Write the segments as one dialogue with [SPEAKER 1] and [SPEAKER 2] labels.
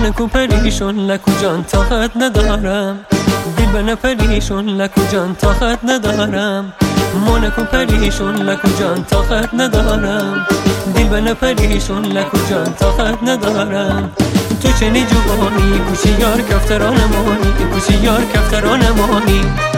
[SPEAKER 1] مونکو پریشون لکو جان طاقت ندارم، دل بنا پریشون لکو جان طاقت ندارم. مونکو پریشون لکو جان طاقت ندارم، دل بنا پریشون لکو جان طاقت ندارم. تو چنی جوانی کوچی یار کفتران مانی، کوچی یار کفتران مانی.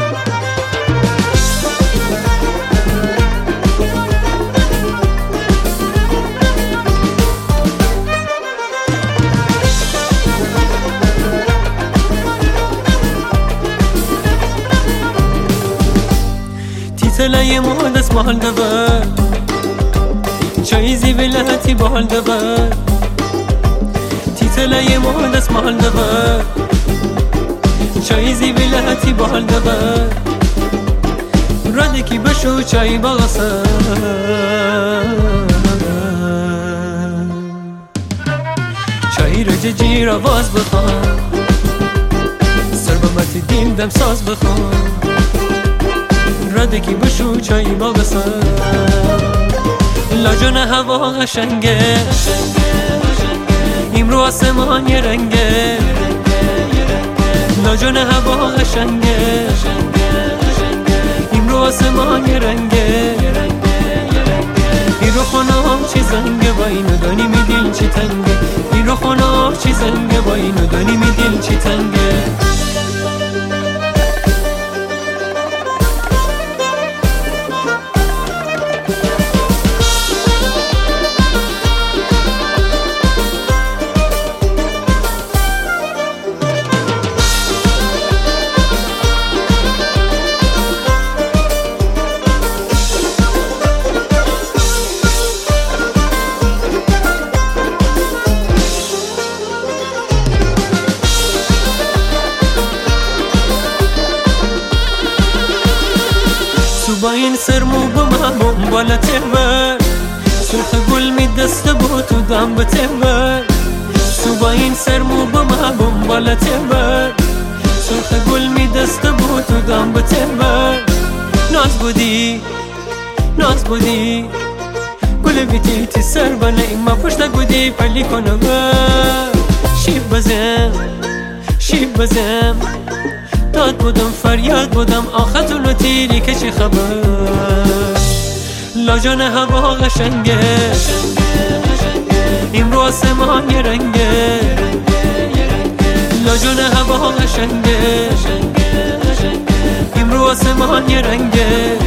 [SPEAKER 1] تلای مهندس مال دبر چایزی بلهتی بال دبر، تلای مهندس مال دبر چایزی بلهتی بال دبر. ردکی بشو چای باغسر چای رجه جیر آواز بخوان، سربمتی دیم دم ساز بخوان. ردکی بشو چای باغسر لاجان هوا قشنگه، امرو آسمان یه رنگه. لاجان هوا قشنگه، امرو آسمان یه رنگه. ایرو خونام چی زنگه با اینو دانی می دل چی تنگه، ایرو خونام چی زنگه با اینو دانی می دل چی تنگه. با این سرمو بمامون بالا تبر، سرخ گل می دست بو تو دام بتبر. تو با این سرمو بمامون بالا تبر، سرخ گل می دست بو تو دام بتبر. ناز بودی ناز بودی گل بیتی تی سر بنا ایما پشت گودی پلی کنم. شیب بزم شیب بزم داد بودم فریاد بودم آختون و تیری که چی خبر. لاجان هوا قشنگه، امرو آسمان یه رنگه. لاجان هوا قشنگه، امرو آسمان یه رنگه.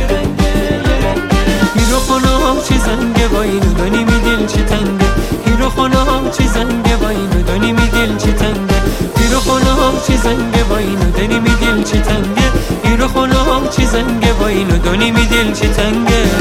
[SPEAKER 1] ایرو خونام چی زنگه با اینو دانی می دل چی تنگه، ایرو خونام چی زنگه با اینو دانی می دل چی تنگه. ایرو خونام چی زنگه با اینو دانی می دل چی تنگه، ایرو خونام چی زنگه با اینو دانی می دل چی تنگه.